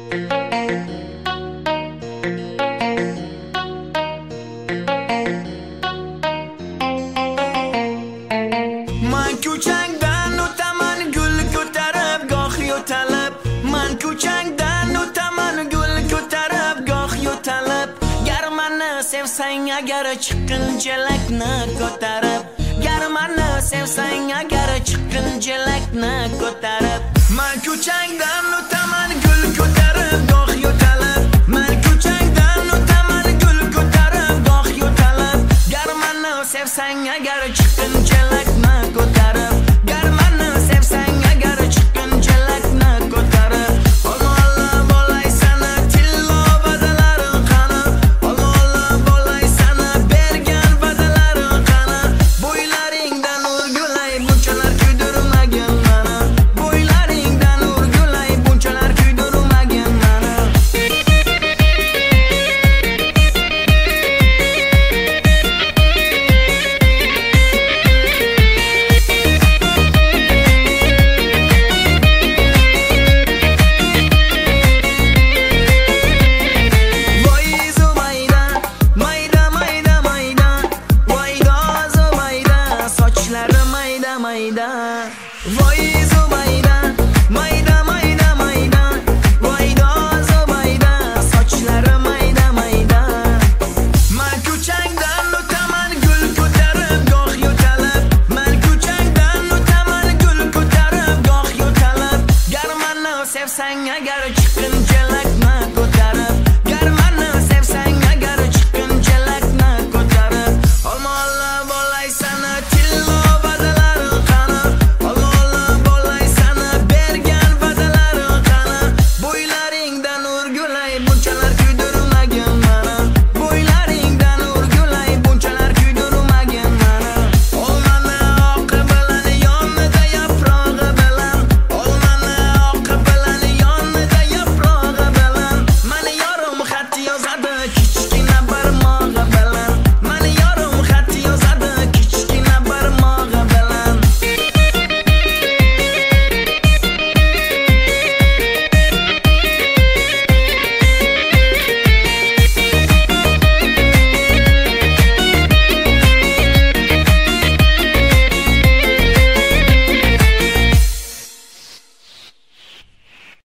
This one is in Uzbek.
Man ko'changdan o'taman gul ko'tarib goh yo'talib, man ko'changdan o'taman gul ko'tarib goh yo'talib, gar meni sevsang agar chiqinjalakni ko'tarib, gar meni sevsang agar chiqinjalakni ko'tarib, man ko'changdan o'taman gul ko'tarib goh yo'talib, man ko'changdan o'taman gul ko'tarib goh yo'talib, gar meni sevsang agar chiqinjalakni ko'tarib, gar meni sevsang agar chiqinjalakni ko'tarib, olma bo'lay sana tillo badalaring qani, olma bo'lay sana bergan badalaring qani, bo'ylaringdan urgulay bunchalar kuydirmagin meni, bo'ylaringdan urgulay bunchalar kuydirmagin meni. Voy Zubayda, mayda mayda mayda, voyda Zubayda, sochlari mayda mayda. Man ko'changdan o'taman gul ko'tarib goh yo'talib, man ko'changdan o'taman gul ko'tarib goh yo'talib, gar meni sevsang agar chiqinjalak